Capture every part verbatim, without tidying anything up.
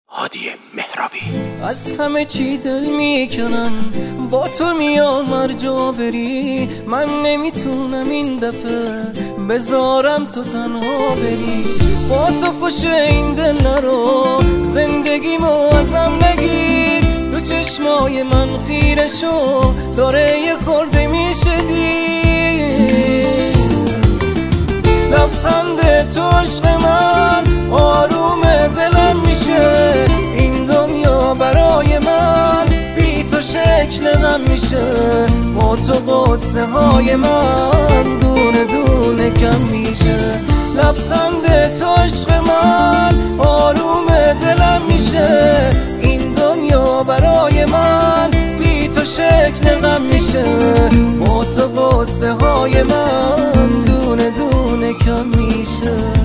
هادی مهرابی. از همه چی دل میکنن با تو میام هر جا بری، من نمیتونم این دفعه بذارم تو تنها بری. با تو خوش این دل نرو، زندگیمو ازم نگیر. تو چشمای من خیره شو، داره یه خورده میشه دیر. لبخند تو عشق من آروم دلم میشه، این دنیا برای من بی تو شکل غم میشه. با تو قصه های من دونه دونه کم میشه. لبخند تو عشق من آروم دلم میشه، این دنیا برای من بی تو شکل غم میشه. با تو قصه های من دونه دونه کم میشه.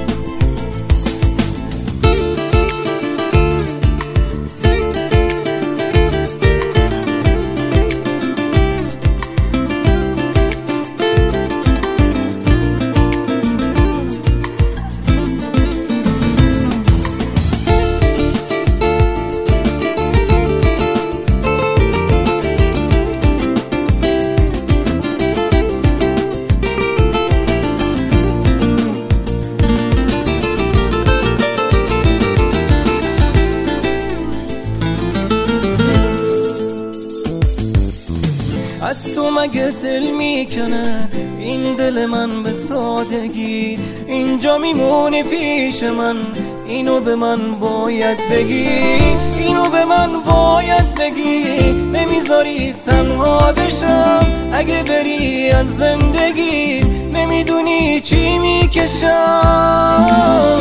از تو مگه دل میکنه این دل من به سادگی؟ اینجا میمونی پیش من، اینو به من باید بگی، اینو به من باید بگی. نمیذاری تنها بشم اگه بری از زندگی، نمیدونی چی میکشم.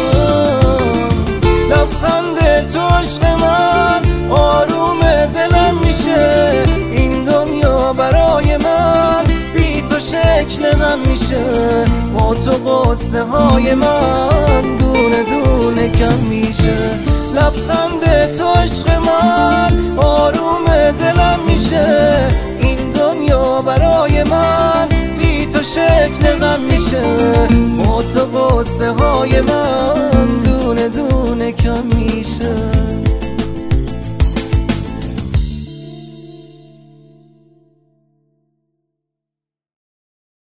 لبخند تو عشق من آروم دلم میشه، این دنیا برای من بی تو شکل غم میشه. با تو قصه های من دونه دونه کم میشه. لبخند تو عشق من آروم دلم میشه، این دنیا برای من بی تو شکل غم میشه. با تو قصه های من